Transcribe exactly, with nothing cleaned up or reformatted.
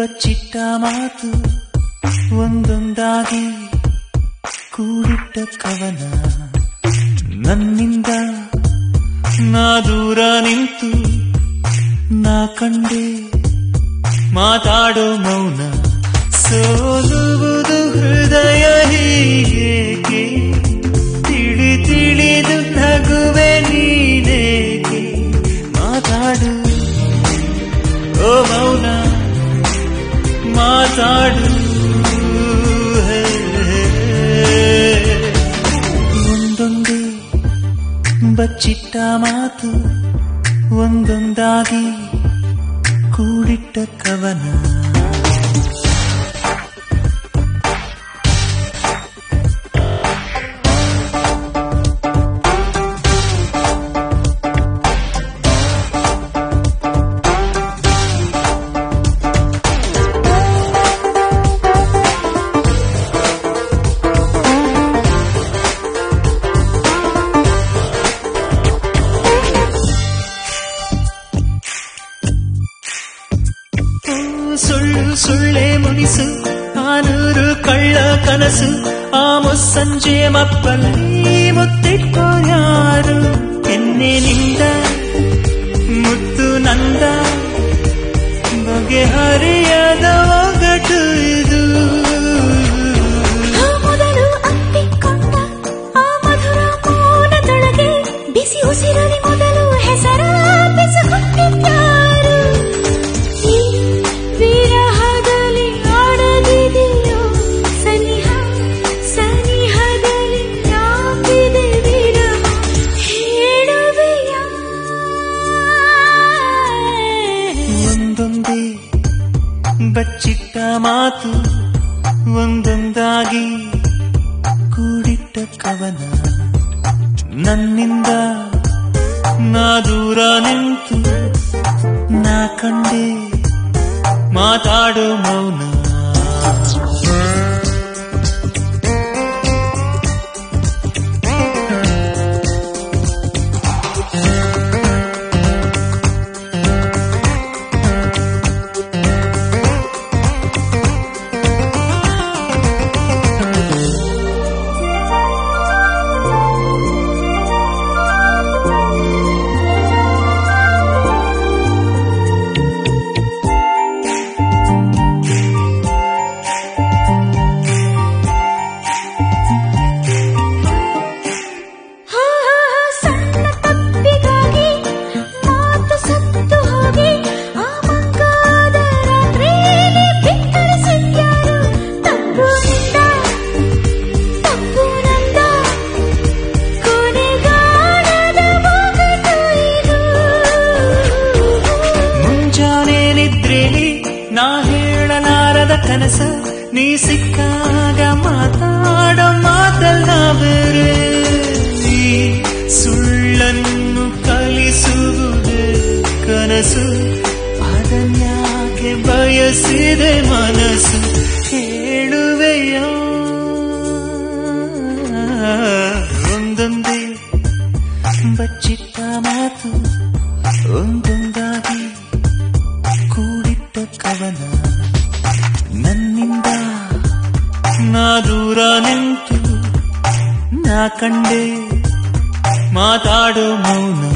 ಬಚ್ಚಿಟ್ಟ ಮಾತು ಒಂದೊಂದಾಗಿ ಕೂಡಿಟ್ಟ ಕವನ ನನ್ನಿಂದ ನಾ ದೂರ ನಿಂತು ನಾ ಕಂಡೆ ಮಾತಾಡೋ ಮೌನ ಸೋಲುವುದು ಹೃದಯ ಹೀಗೇಕೆ ತಿಳಿ ತಿಳಿದು ನಗುವೆ ನೀನೇಕೆ ಮಾತಾಡು ಓ ಮೌನ ಮಾತಾಡು ಒಂದೊಂದೇ ಬಚ್ಚಿಟ್ಟ ಮಾತು ಒಂದೊಂದಾಗಿ ಕೂಡಿಟ್ಟ ಕವನ ಸುಳ್ಳು ಸುಳ್ಳೆ ಮುನಿಸು ಆನೂರು ಕಳ್ಳ ಕನಸು ಆ ಮುಸ್ಸಂಜೆ ಮಪ್ಪಲ್ಲಿ ಮುತ್ತಿಟ್ಟೋ ಯಾರು ಎನ್ನೆನಿಂದ ಮುತ್ತು ನಂದ ಬಗೆಹರಿಯದ ಒಗಟು ಇದು ಮೊದಲು ಅಪ್ಪಿಕೊಂಡ ಆ ಮಧುರ ಮೌನದೊಳಗೆ ಬಿಸಿ ಉಸಿರಲಿ ಮೊದಲು ಹೆಸರ ಬೆಸಗುಟ್ಟಿದ್ದಾರು ವಿರಹದಲ್ಲಿ ಆಡದಿದೆಯೋ ಸನಿಹ ಸನಿಹದಲ್ಲಿ ಯಾಕಿದೆ ವಿರಹ ಹೇಳುವೆಯ ಒಂದೊಂದೇ ಬಚ್ಚಿಟ್ಟ ಮಾತು ಒಂದೊಂದಾಗಿ ಕೂಡಿಟ್ಟ ಕವನ ನನ್ನಿಂದ ನಾ ದೂರ ನಿಂತು ನಾ ಕಂಡೆ ಮಾತಾಡೋ ಮೌನ ನಾ ಹೇಳಲಾರದ ಕನಸ ನೀ ಸಿಕ್ಕಾಗ ಮಾತಾಡೋ ಮಾತಲ್ಲ ಬೇರೆ ಈ ಸುಳ್ಳನ್ನು ಕಲಿಸುವುದೇ ಕನಸು ಅದನ್ಯಾಕೆ ಬಯಸಿದೆ ಮನಸ್ಸು ಹೇಳುವೆಯ ಒಂದೊಂದೇ ಬಚ್ಚಿಟ್ಟ ಮಾತು ಒಂದೊಂದಾಗಿ ಕೂಡಿಟ್ಟ ಕವನ ನನ್ನಿಂದ ನಾ ದೂರ ನಿಂತು ನಾ ಕಂಡೆ ಮಾತಾಡೋ ಮೌನ